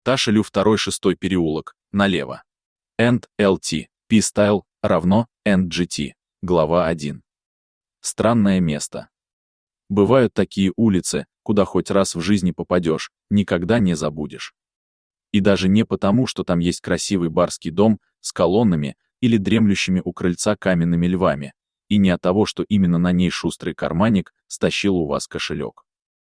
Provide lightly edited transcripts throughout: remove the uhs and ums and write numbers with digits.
Ташелю 2-6 переулок, налево. End LT, P-Style, равно, NGT, глава 1. Странное место. Бывают такие улицы, куда хоть раз в жизни попадешь, никогда не забудешь. И даже не потому, что там есть красивый барский дом с колоннами или дремлющими у крыльца каменными львами, и не от того, что именно на ней шустрый карманник стащил у вас кошелек.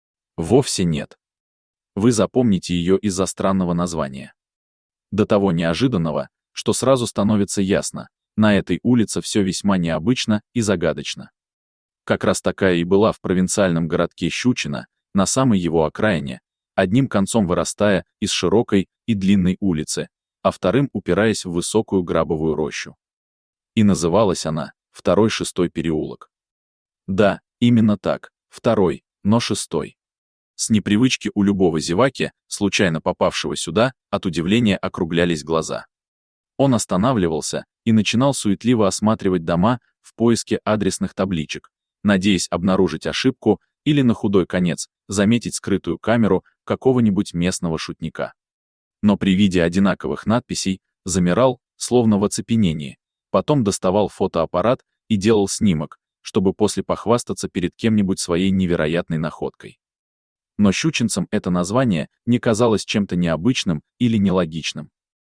Вовсе нет. Вы запомните ее из-за странного названия. До того неожиданного, что сразу становится ясно, на этой улице все весьма необычно и загадочно. Как раз такая и была в провинциальном городке Щучино, на самой его окраине, одним концом вырастая из широкой и длинной улицы, а вторым упираясь в высокую грабовую рощу. И называлась она 2-6 переулок. Да, именно так, 2, но 6. С непривычки у любого зеваки, случайно попавшего сюда, от удивления округлялись глаза. Он останавливался и начинал суетливо осматривать дома в поиске адресных табличек, надеясь обнаружить ошибку или на худой конец заметить скрытую камеру какого-нибудь местного шутника. Но при виде одинаковых надписей замирал, словно в оцепенении, потом доставал фотоаппарат и делал снимок, чтобы после похвастаться перед кем-нибудь своей невероятной находкой. Но щучинцам это название не казалось чем-то необычным или нелогичным.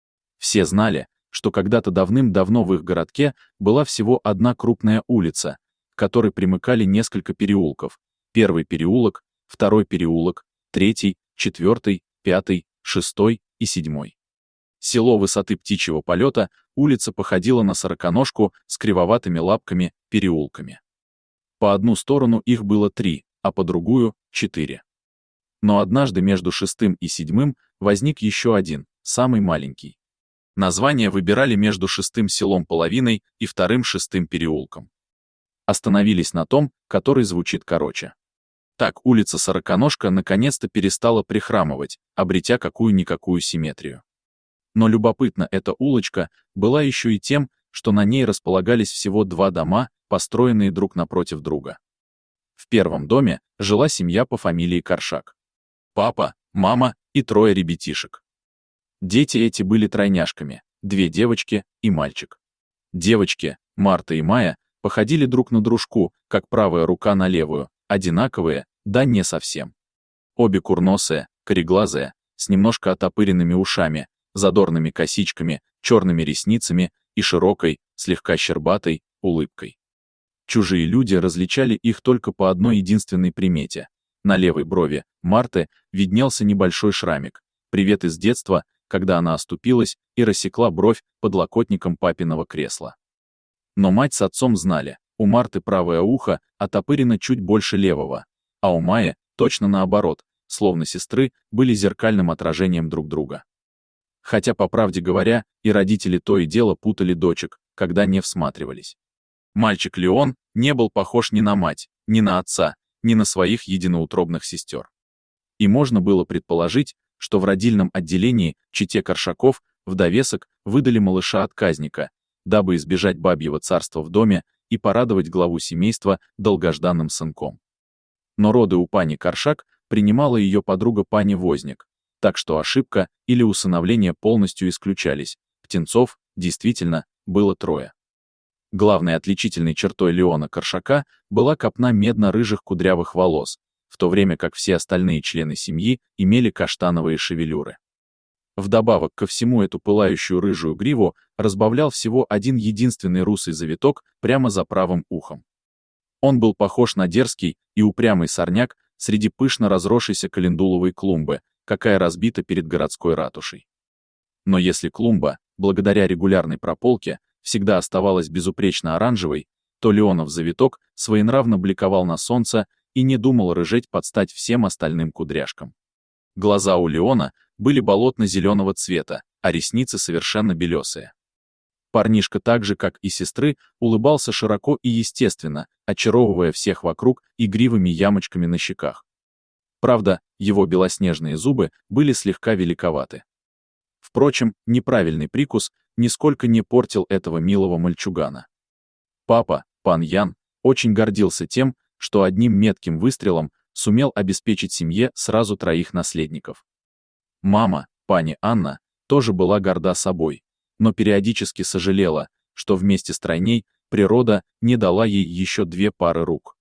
Все знали, что когда-то давным-давно в их городке была всего одна крупная улица, к которой примыкали несколько переулков. 1 переулок, 2 переулок, 3, 4, 5, 6 и 7. Село высоты птичьего полета, улица походила на сороконожку с кривоватыми лапками, переулками. По одну сторону их было 3, а по другую — 4. Но однажды между 6 и 7 возник еще один, самый маленький. Название выбирали между 6 селом половиной и 2-6 переулком. Остановились на том, который звучит короче. Так улица Сороконожка наконец-то перестала прихрамывать, обретя какую-никакую симметрию. Но любопытно, эта улочка была еще и тем, что на ней располагались всего 2 дома, построенные друг напротив друга. В первом доме жила семья по фамилии Коршак. Папа, мама и 3 ребятишек. Дети эти были тройняшками, 2 девочки и мальчик. Девочки, Марта и Майя, походили друг на дружку, как правая рука на левую, одинаковые, да не совсем. Обе курносые, кореглазые, с немножко оттопыренными ушами, задорными косичками, черными ресницами и широкой, слегка щербатой, улыбкой. Чужие люди различали их только по одной единственной примете. На левой брови Марты виднелся небольшой шрамик, привет из детства, когда она оступилась и рассекла бровь подлокотником папиного кресла. Но мать с отцом знали, у Марты правое ухо оттопырено чуть больше левого, а у Майи точно наоборот, словно сестры были зеркальным отражением друг друга. Хотя, по правде говоря, и родители то и дело путали дочек, когда не всматривались. Мальчик Леон не был похож ни на мать, ни на отца, ни на своих единоутробных сестер. И можно было предположить, что в родильном отделении чете Коршаков в довесок выдали малыша-отказника, дабы избежать бабьего царства в доме и порадовать главу семейства долгожданным сынком. Но роды у пани Коршак принимала ее подруга пани Возник, так что ошибка или усыновление полностью исключались, птенцов, действительно, было 3. Главной отличительной чертой Леона Коршака была копна медно-рыжих кудрявых волос, в то время как все остальные члены семьи имели каштановые шевелюры. Вдобавок ко всему эту пылающую рыжую гриву разбавлял всего один единственный русый завиток прямо за правым ухом. Он был похож на дерзкий и упрямый сорняк среди пышно разросшейся календуловой клумбы, какая разбита перед городской ратушей. Но если клумба, благодаря регулярной прополке, всегда оставалась безупречно оранжевой, то Леонов завиток своенравно бликовал на солнце и не думал рыжеть под стать всем остальным кудряшкам. Глаза у Леона были болотно-зеленого цвета, а ресницы совершенно белесые. Парнишка так же, как и сестры, улыбался широко и естественно, очаровывая всех вокруг игривыми ямочками на щеках. Правда, его белоснежные зубы были слегка великоваты. Впрочем, неправильный прикус нисколько не портил этого милого мальчугана. Папа, пан Ян, очень гордился тем, что одним метким выстрелом сумел обеспечить семье сразу 3 наследников. Мама, Пани Анна тоже была горда собой, но периодически сожалела, что вместе с тройней природа не дала ей еще 2 пары рук.